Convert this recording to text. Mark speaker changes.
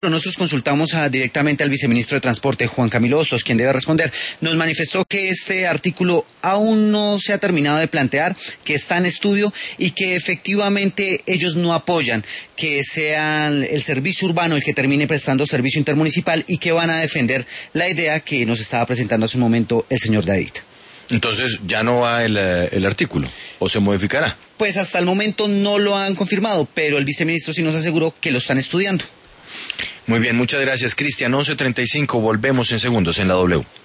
Speaker 1: Nosotros consultamos directamente al viceministro de Transporte, Juan Camilo Hostos, quien debe responder. Nos manifestó que este artículo aún no se ha terminado de plantear, que está en estudio y que efectivamente ellos no apoyan que sea el servicio urbano el que termine prestando servicio intermunicipal y que van a defender la idea que nos estaba presentando hace un momento el señor David.
Speaker 2: Entonces, ¿ya no va el artículo o se modificará?
Speaker 1: Pues hasta el momento no lo han confirmado, pero el viceministro sí nos aseguró que lo están estudiando.
Speaker 2: Muy bien, muchas gracias, Cristian. 11:35, volvemos en segundos en la W.